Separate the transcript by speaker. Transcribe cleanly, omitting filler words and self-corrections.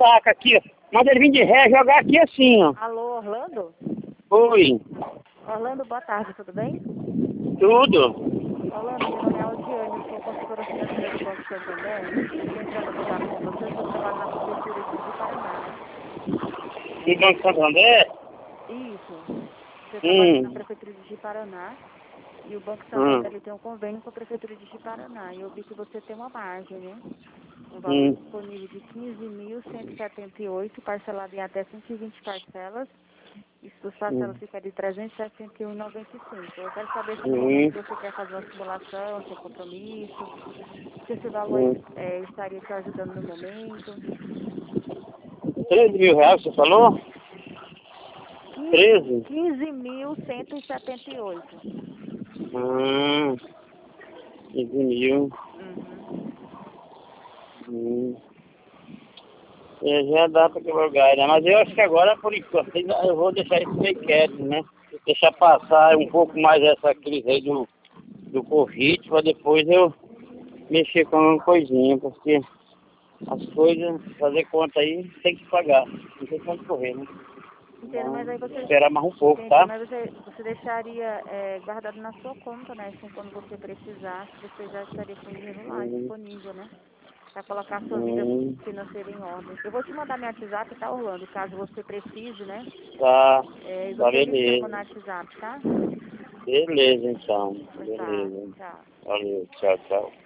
Speaker 1: saca aqui, ó. Manda ele vir de ré jogar aqui assim, ó.
Speaker 2: Alô, Orlando?
Speaker 1: Oi.
Speaker 2: Orlando, boa tarde, tudo bem?
Speaker 1: Tudo?
Speaker 2: Orlando, meu nome é Aldiane, eu sou consultora financeira do Banco Santander. Eu estou entrando em contato com você, eu trabalho na Prefeitura de Paraná, né?
Speaker 1: Do Banco Santander?
Speaker 2: Isso. Você trabalha na Prefeitura de Paraná e o Banco Santander ele tem um convênio com a Prefeitura de Paraná. E eu vi que você tem uma margem, né? Um valor disponível de 15.178, parcelado em até 120 parcelas. E suas parcelas ficam de 361,95. Eu quero saber se no momento você quer fazer uma simulação, sem compromisso, se esse valor estaria te ajudando no momento.
Speaker 1: 13 mil reais, você falou? 13?
Speaker 2: 15.178.
Speaker 1: 15 mil. Já dá pra jogar, né? Mas eu acho que agora, por enquanto, eu vou deixar isso meio quieto, né? Deixar passar um pouco mais essa crise aí do Covid, pra depois eu mexer com uma coisinha, porque as coisas, fazer conta aí, tem que pagar. Não tem como correr, né?
Speaker 2: Entendo, mas aí você...
Speaker 1: Esperar mais um pouco,
Speaker 2: Entendi,
Speaker 1: tá?
Speaker 2: mas você deixaria guardado na sua conta, né? Assim, quando você precisasse, você já estaria com o dinheiro lá disponível, né? Para colocar a sua vida financeira em ordem. Eu vou te mandar meu WhatsApp, tá, Orlando? Caso você precise, né?
Speaker 1: Tá,
Speaker 2: E
Speaker 1: tá,
Speaker 2: você me chama
Speaker 1: beleza.
Speaker 2: no WhatsApp, tá?
Speaker 1: Beleza, então.
Speaker 2: Tá,
Speaker 1: Beleza.
Speaker 2: tchau.
Speaker 1: Valeu, tchau, tchau.